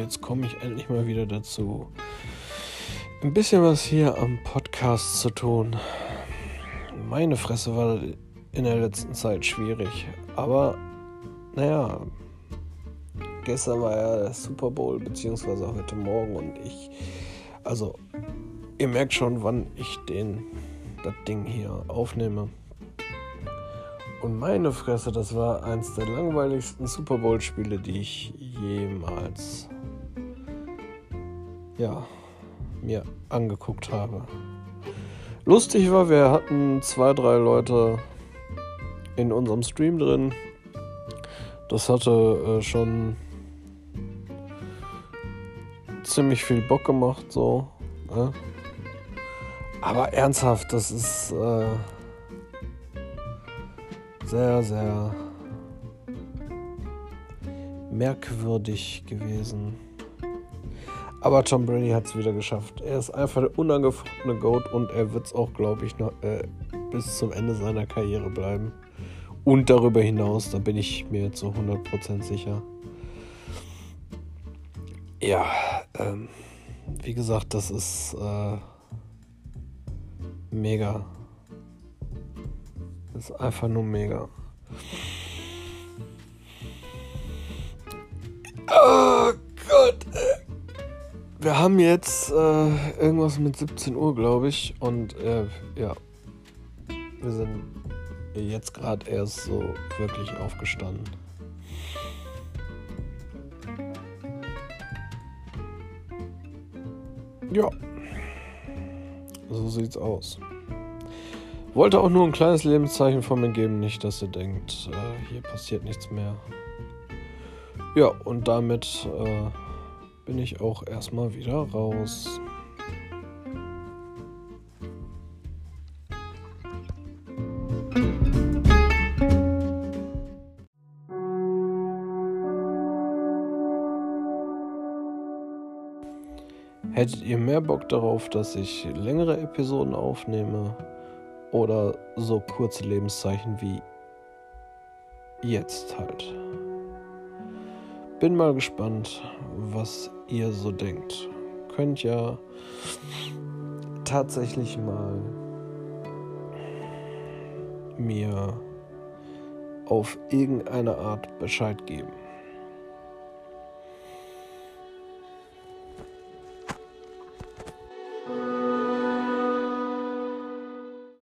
jetzt komme ich endlich mal wieder dazu, ein bisschen was hier am Podcast zu tun. Meine Fresse war in der letzten Zeit schwierig, aber naja, gestern war ja der Super Bowl, beziehungsweise heute Morgen und ihr merkt schon, wann ich das Ding hier aufnehme. Und meine Fresse, das war eins der langweiligsten Super Bowl-Spiele, die ich jemals mir angeguckt habe. Lustig war, wir hatten 2-3 Leute in unserem Stream drin. Das hatte schon ziemlich viel Bock gemacht, so. Aber ernsthaft, das ist sehr, sehr merkwürdig gewesen. Aber Tom Brady hat es wieder geschafft. Er ist einfach der unangefochtene GOAT und er wird es auch, glaube ich, noch bis zum Ende seiner Karriere bleiben. Und darüber hinaus, da bin ich mir zu 100% sicher. Ja, wie gesagt, das ist mega. Das ist einfach nur mega. Oh Gott. Wir haben jetzt irgendwas mit 17 Uhr, glaube ich. Und wir sind jetzt gerade erst so wirklich aufgestanden. Ja, so sieht's aus. Wollte auch nur ein kleines Lebenszeichen von mir geben, nicht, dass ihr denkt, hier passiert nichts mehr. Ja, und damit bin ich auch erstmal wieder raus. Hättet ihr mehr Bock darauf, dass ich längere Episoden aufnehme oder so kurze Lebenszeichen wie jetzt halt? Bin mal gespannt, was ihr so denkt. Könnt ja tatsächlich mal mir auf irgendeine Art Bescheid geben.